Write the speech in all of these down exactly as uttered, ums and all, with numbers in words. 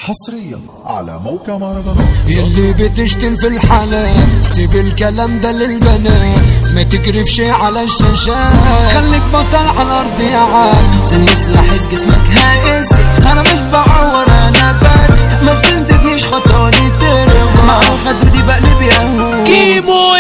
حصريا على موقع مهرجانات. يلي بتشتم في الحلال سيب الكلام ده للبنات، ما تكرفش على الشاشات، خليك بطل على الارض يا عم. سني سلاحي في جسمك هائز، انا مش بعور انا بس، ما تندبنيش خطاني ترغى مع خدودي بقلب ياهو كيمو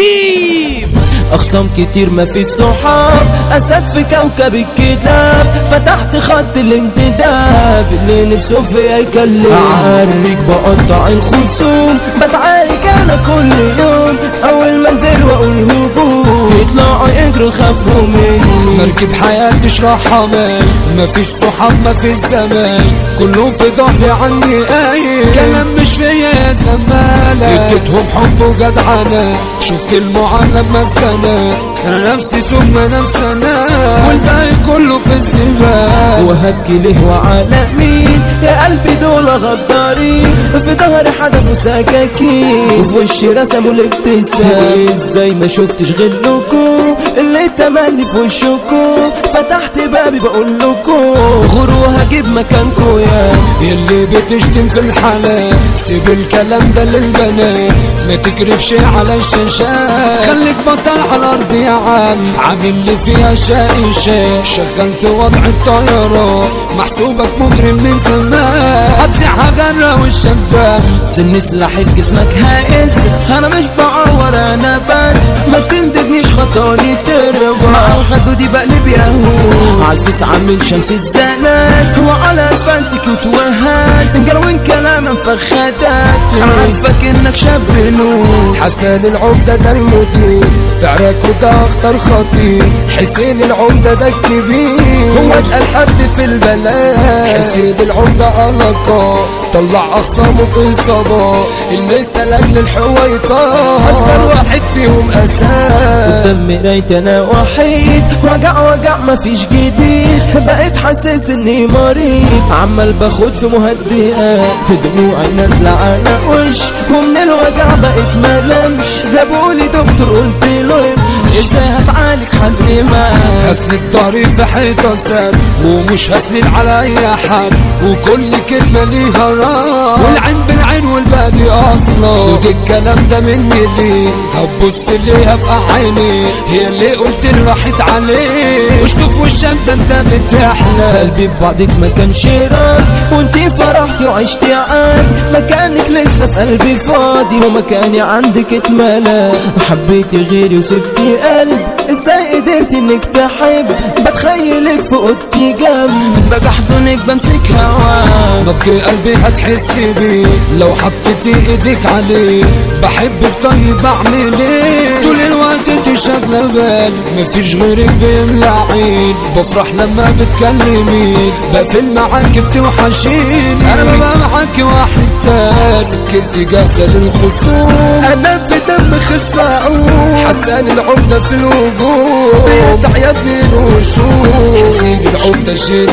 الديب. اخصام كتير ما في صحاب، اسد في كوكب الكلاب، فتحت خط الانتداب اللي نفسه فيا يكلم. عارفك بقطع الخصوم، بتعارك انا كل يوم، اول ما انزل واقول هجوم يطلعوا يجروا خافوا مني. مركب حياتي اشرحها مال، مفيش صحاب مفيش زمان، كلهم في ظهري عني قايل، كلام مش فيا يا زمالة، اديتهم حب وجدعنة، شفت المعلم مسكنة، انا نفسي ثم نفسي انا، والباقي كله في الزبال. وهبكي ليه وعلى مين يا قلبي دول غدارين، في ظهري حدفوا سكاكين، وفي وشي رسموا الابتسام. ازاي ما شفتش غيركم اللي تملي في وشكم، فتحت بابي بقول لكم غوروا هجيب مكانكم. يا يلي بتشتم في الحلال سيب الكلام ده للبنات، ما تكرفش على الشاشات، خليك بطل على الارض يا عم. عامل لي فيها شقي شاي، شغلت وضع الطيارات، محسوبك مجرم من زمان، هتسيحها غرة والشباب. سني سلاحي في جسمك هائز، انا مش بعور انا بس، ما تندبنيش خطاني ترغى مع الخدودي بقلب ياهو. عالفيس عامل شمس الزنات، وعلى اسفلت كيوت وهات، جروين كلام مفخدات، انا عارفك انك شاب نور. حسن العمدة ده المدير، في عراك وده اخطر خطير، حسين العمدة ده الكبير، هو اتقل حد في البلاد. حسين العمدة علاقات، طلع اخصامه باصابات، المثل لاجل الحويطات، اصغر واحد فيهم اساد. قدام مرايتي انا وحيد، وجع وجع مفيش جديد، بقيت حاسس اني مريض، عمال باخد في مهدئات، دموعي نازله على وش، ومن الوجع بقيت ملمش، جابولي دكتور قلت له ازاي هتعالج حد ما. هسند ضهري في حيطه سد، ومش هسند على اي حد، وكل كلمه ليها رأي، والعين بالعين والباقي اصلا، خد الكلام ده مني ليه، هتبص ليها في عيني، هي اللي قلت لي راحت عليه، واشطف وشك ده انت بتحلى. قلبي في بعضك ما كانش راضي، وانتي فرحتي وعشتي عادي، مكانك لسه في قلبي فاضي، ومكاني عندك اتملى، وحبيتي غيري وسبتي قلبي، ازاي قدرتي انك تحب، بتخيلك في اوضتي جنب، باجي احضنك بمسك هواك، نبض قلبي هتحس بيه لو حطيتي ايديك عليه، بحبك طيب اعمل ايه، طول الوقت انت شاغله بالي، مفيش غيرك بيملى عين، بفرح لما بتكلمي، بقفل معاك بتوحشيني، انا ببقى معاك واحد تاني، سكنتي جاهزه للخصوم، انا في دم خصم اعوم، حسان العمده في الوجود، بيتعيا من وشوش، حسين العمده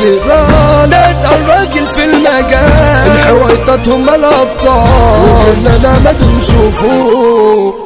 جنرال، الراجل في المجال، الحويطات هم الابطال، ولا لا ما بنشوفوه.